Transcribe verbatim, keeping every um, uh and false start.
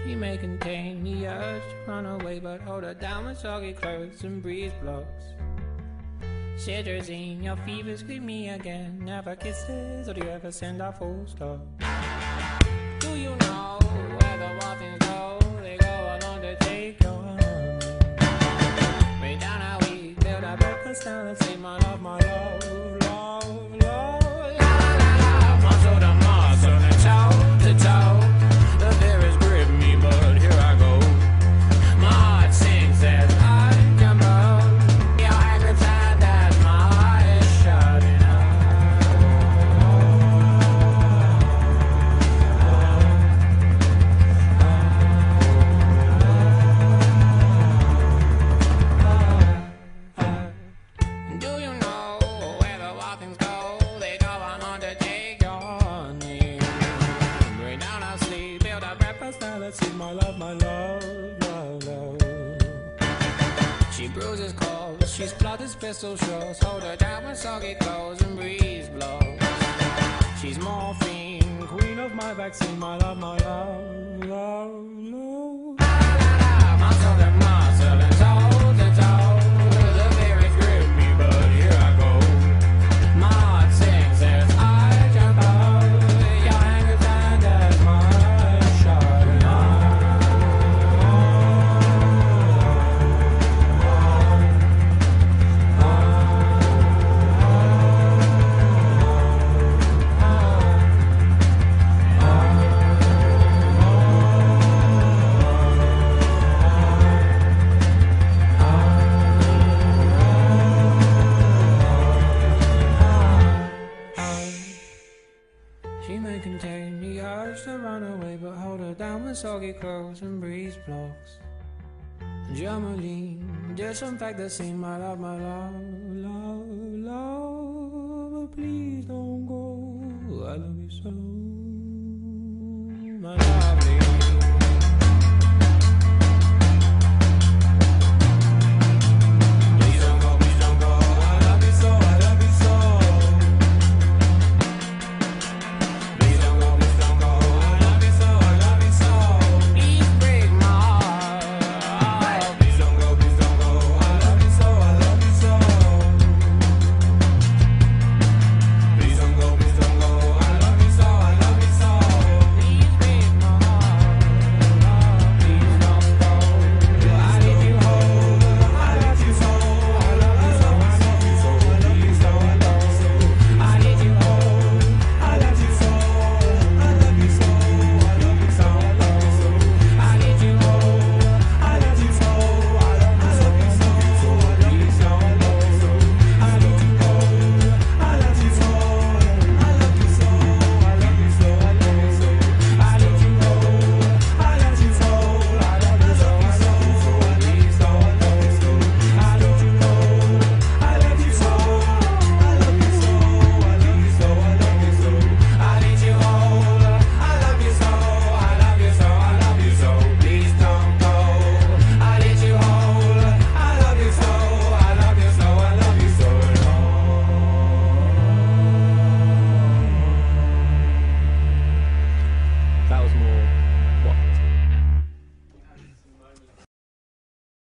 She may contain the urge to run away, but hold her down with soggy clothes and breeze blocks. Cetirizine, your fevers greet me again. Never kisses, or do you ever send a full stop? Do you know where the waffles go? They go along to take your honey. Way down how we build our breakfast down and say my love, my love, love, love. La la la, muscle to muscle and toe to toe. The fear is grip me, but here I go. My heart sings as I jump up. Your angry time that my heart is shutting up. Do you know where the wild things go? They go on on to take your honey. Bring down our sleep, build our breakfast, now let's eat my love, my love, love, love. She bruises calls, she's blooded pistol shows. Hold her down with soggy clothes and breeze blows. She's morphine, queen of my vaccine, my love, my love, love, love. La la la, muscle to muscle and toe to toe. The fear is grip me, but here I go. My heart sings as I jump out. Your anger turned as my eyes shut out. She may contain the urge to run away, but hold her down with soggy clothes and breeze blocks. Germaline, disinfect the scene, my love, my love, love, love. But please don't go, I love you so.